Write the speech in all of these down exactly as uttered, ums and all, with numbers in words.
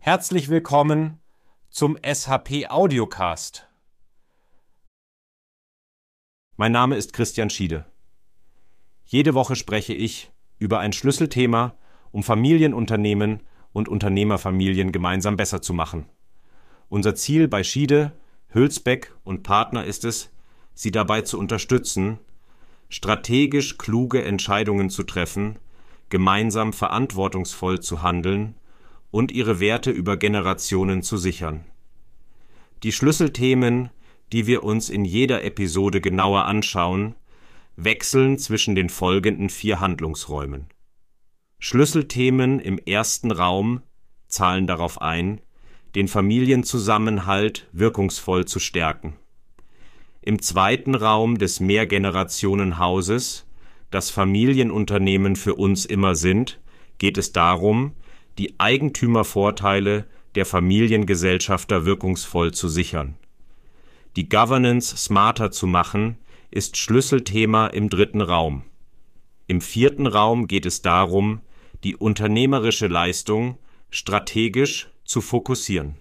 Herzlich willkommen zum S H P Audiocast. Mein Name ist Christian Schiede. Jede Woche spreche ich über ein Schlüsselthema, um Familienunternehmen und Unternehmerfamilien gemeinsam besser zu machen. Unser Ziel bei Schiede, Hülsbeck und Partner ist es, Sie dabei zu unterstützen, strategisch kluge Entscheidungen zu treffen, gemeinsam verantwortungsvoll zu handeln und ihre Werte über Generationen zu sichern. Die Schlüsselthemen, die wir uns in jeder Episode genauer anschauen, wechseln zwischen den folgenden vier Handlungsräumen. Schlüsselthemen im ersten Raum zahlen darauf ein, den Familienzusammenhalt wirkungsvoll zu stärken. Im zweiten Raum des Mehrgenerationenhauses, das Familienunternehmen für uns immer sind, geht es darum, die Eigentümervorteile der Familiengesellschafter wirkungsvoll zu sichern. Die Governance smarter zu machen, ist Schlüsselthema im dritten Raum. Im vierten Raum geht es darum, die unternehmerische Leistung strategisch zu fokussieren.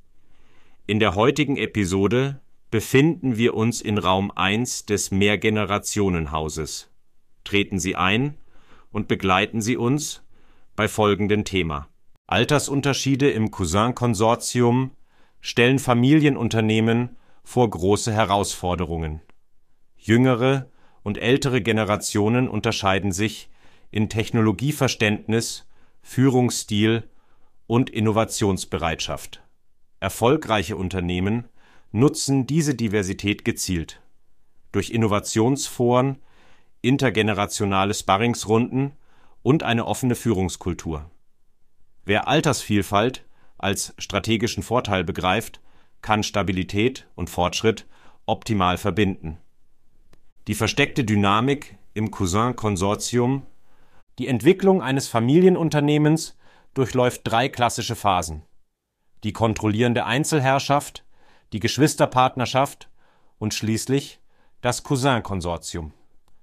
In der heutigen Episode befinden wir uns in Raum eins des Mehrgenerationenhauses. Treten Sie ein und begleiten Sie uns bei folgendem Thema. Altersunterschiede im Cousin-Konsortium stellen Familienunternehmen vor große Herausforderungen. Jüngere und ältere Generationen unterscheiden sich in Technologieverständnis, Führungsstil und Innovationsbereitschaft. Erfolgreiche Unternehmen nutzen diese Diversität gezielt. Durch Innovationsforen, intergenerationale Sparringsrunden und eine offene Führungskultur. Wer Altersvielfalt als strategischen Vorteil begreift, kann Stabilität und Fortschritt optimal verbinden. Die versteckte Dynamik im Cousin-Konsortium. Die Entwicklung eines Familienunternehmens durchläuft drei klassische Phasen: die kontrollierende Einzelherrschaft, die Geschwisterpartnerschaft und schließlich das Cousin-Konsortium.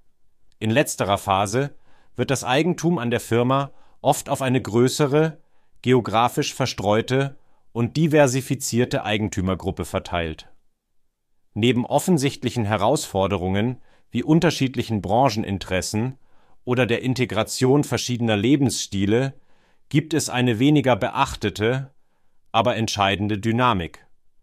In letzterer Phase wird das Eigentum an der Firma oft auf eine größere, geografisch verstreute und diversifizierte Eigentümergruppe verteilt. Neben offensichtlichen Herausforderungen wie unterschiedlichen Brancheninteressen oder der Integration verschiedener Lebensstile gibt es eine weniger beachtete, aber entscheidende Dynamik.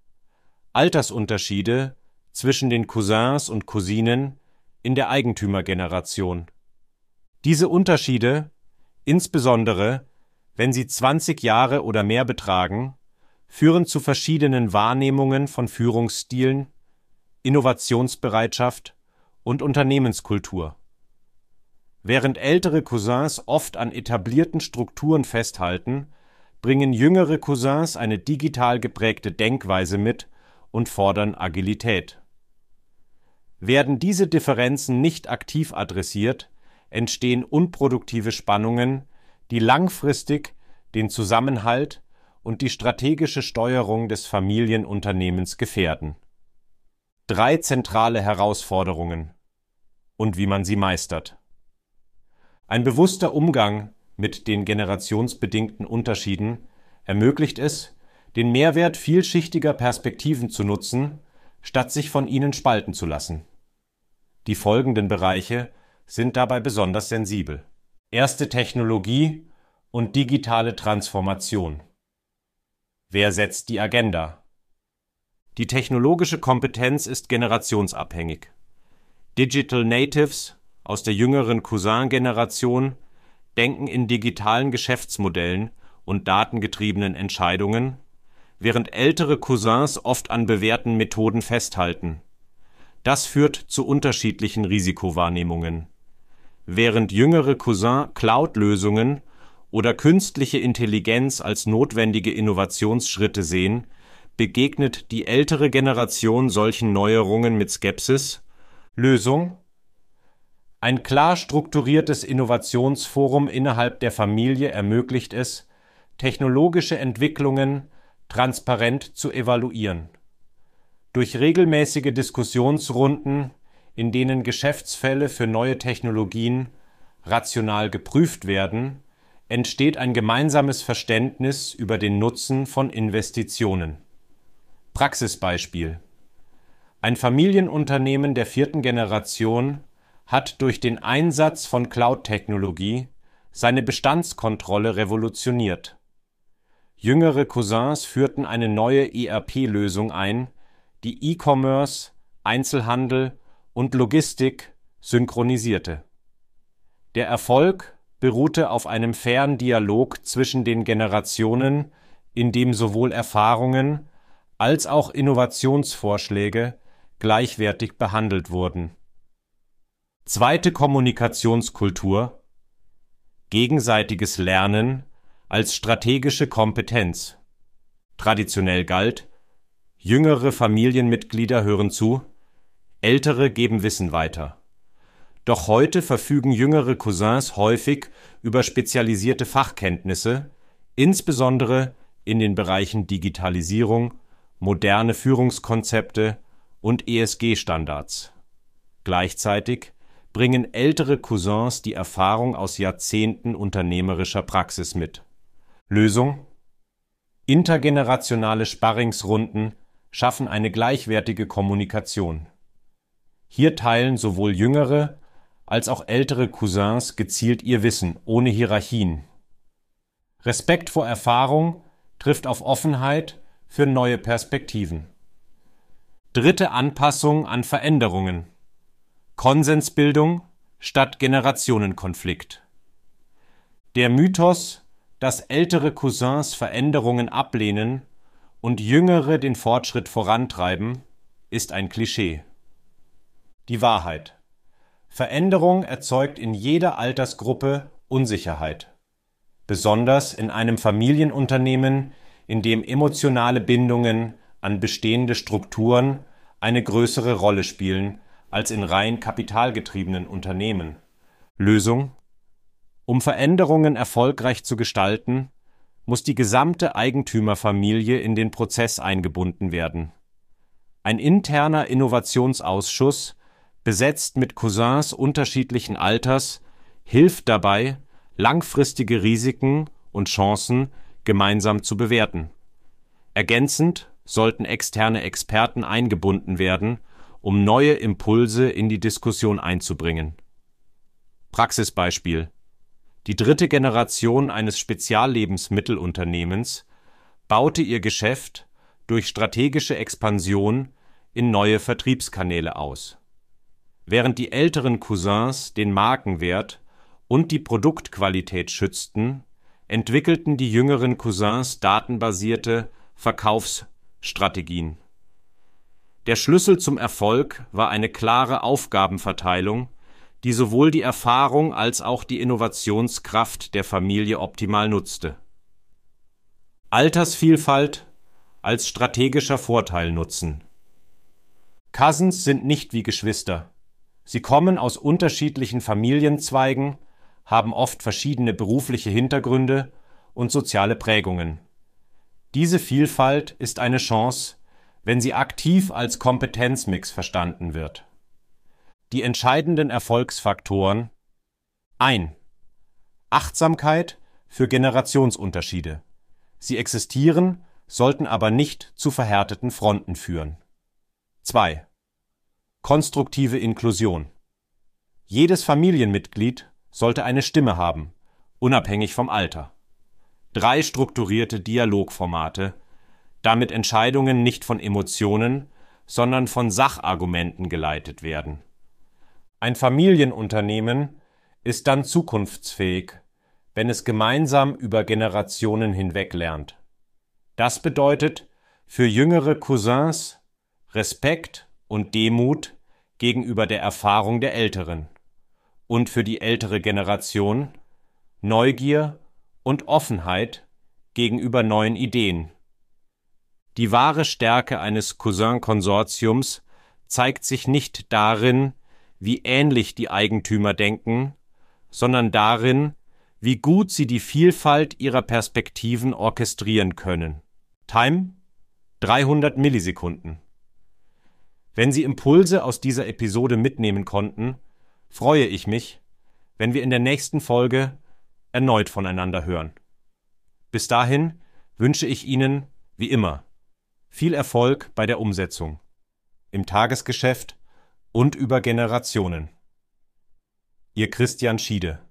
Altersunterschiede zwischen den Cousins und Cousinen in der Eigentümergeneration. Diese Unterschiede, insbesondere wenn sie zwanzig Jahre oder mehr betragen, führen zu verschiedenen Wahrnehmungen von Führungsstilen, Innovationsbereitschaft und Unternehmenskultur. Während ältere Cousins oft an etablierten Strukturen festhalten, bringen jüngere Cousins eine digital geprägte Denkweise mit und fordern Agilität. Werden diese Differenzen nicht aktiv adressiert, entstehen unproduktive Spannungen, die langfristig den Zusammenhalt und die strategische Steuerung des Familienunternehmens gefährden. Drei zentrale Herausforderungen und wie man sie meistert. Ein bewusster Umgang mit den generationsbedingten Unterschieden ermöglicht es, den Mehrwert vielschichtiger Perspektiven zu nutzen, statt sich von ihnen spalten zu lassen. Die folgenden Bereiche sind dabei besonders sensibel. Erste Technologie und digitale Transformation. Wer setzt die Agenda? Die technologische Kompetenz ist generationsabhängig. Digital Natives aus der jüngeren Cousin-Generation denken in digitalen Geschäftsmodellen und datengetriebenen Entscheidungen, während ältere Cousins oft an bewährten Methoden festhalten. Das führt zu unterschiedlichen Risikowahrnehmungen. Während jüngere Cousins Cloud-Lösungen oder künstliche Intelligenz als notwendige Innovationsschritte sehen, begegnet die ältere Generation solchen Neuerungen mit Skepsis. Lösung: Ein klar strukturiertes Innovationsforum innerhalb der Familie ermöglicht es, technologische Entwicklungen transparent zu evaluieren. Durch regelmäßige Diskussionsrunden, in denen Geschäftsfälle für neue Technologien rational geprüft werden, entsteht ein gemeinsames Verständnis über den Nutzen von Investitionen. Praxisbeispiel: Ein Familienunternehmen der vierten Generation hat durch den Einsatz von Cloud-Technologie seine Bestandskontrolle revolutioniert. Jüngere Cousins führten eine neue E R P-Lösung ein, die E-Commerce, Einzelhandel und Logistik synchronisierte. Der Erfolg beruhte auf einem fairen Dialog zwischen den Generationen, in dem sowohl Erfahrungen als auch Innovationsvorschläge gleichwertig behandelt wurden. Zweite Kommunikationskultur: gegenseitiges Lernen als strategische Kompetenz. Traditionell galt: jüngere Familienmitglieder hören zu, ältere geben Wissen weiter. Doch heute verfügen jüngere Cousins häufig über spezialisierte Fachkenntnisse, insbesondere in den Bereichen Digitalisierung, moderne Führungskonzepte und E S G-Standards. Gleichzeitig bringen ältere Cousins die Erfahrung aus Jahrzehnten unternehmerischer Praxis mit. Lösung: intergenerationale Sparringsrunden schaffen eine gleichwertige Kommunikation. Hier teilen sowohl jüngere als auch ältere Cousins gezielt ihr Wissen, ohne Hierarchien. Respekt vor Erfahrung trifft auf Offenheit für neue Perspektiven. Dritte Anpassung an Veränderungen: Konsensbildung statt Generationenkonflikt. Der Mythos, dass ältere Cousins Veränderungen ablehnen und jüngere den Fortschritt vorantreiben, ist ein Klischee. Die Wahrheit: Veränderung erzeugt in jeder Altersgruppe Unsicherheit. Besonders in einem Familienunternehmen, in dem emotionale Bindungen an bestehende Strukturen eine größere Rolle spielen als in rein kapitalgetriebenen Unternehmen. Lösung: um Veränderungen erfolgreich zu gestalten, muss die gesamte Eigentümerfamilie in den Prozess eingebunden werden. Ein interner Innovationsausschuss, besetzt mit Cousins unterschiedlichen Alters, hilft dabei, langfristige Risiken und Chancen gemeinsam zu bewerten. Ergänzend sollten externe Experten eingebunden werden, um neue Impulse in die Diskussion einzubringen. Praxisbeispiel: Die dritte Generation eines Speziallebensmittelunternehmens baute ihr Geschäft durch strategische Expansion in neue Vertriebskanäle aus. Während die älteren Cousins den Markenwert und die Produktqualität schützten, entwickelten die jüngeren Cousins datenbasierte Verkaufsstrategien. Der Schlüssel zum Erfolg war eine klare Aufgabenverteilung, die sowohl die Erfahrung als auch die Innovationskraft der Familie optimal nutzte. Altersvielfalt als strategischer Vorteil nutzen. Cousins sind nicht wie Geschwister. Sie kommen aus unterschiedlichen Familienzweigen, haben oft verschiedene berufliche Hintergründe und soziale Prägungen. Diese Vielfalt ist eine Chance, wenn sie aktiv als Kompetenzmix verstanden wird. Die entscheidenden Erfolgsfaktoren: ein. Achtsamkeit für Generationsunterschiede. Sie existieren, sollten aber nicht zu verhärteten Fronten führen. zwei. Konstruktive Inklusion. Jedes Familienmitglied sollte eine Stimme haben, unabhängig vom Alter. Drei strukturierte Dialogformate, damit Entscheidungen nicht von Emotionen, sondern von Sachargumenten geleitet werden. Ein Familienunternehmen ist dann zukunftsfähig, wenn es gemeinsam über Generationen hinweg lernt. Das bedeutet für jüngere Cousins Respekt und Demut gegenüber der Erfahrung der Älteren und für die ältere Generation Neugier und Offenheit gegenüber neuen Ideen. Die wahre Stärke eines Cousin-Konsortiums zeigt sich nicht darin, wie ähnlich die Eigentümer denken, sondern darin, wie gut sie die Vielfalt ihrer Perspektiven orchestrieren können. Time: dreihundert Millisekunden. Wenn Sie Impulse aus dieser Episode mitnehmen konnten, freue ich mich, wenn wir in der nächsten Folge erneut voneinander hören. Bis dahin wünsche ich Ihnen, wie immer, viel Erfolg bei der Umsetzung, im Tagesgeschäft und über Generationen. Ihr Christian Schiede.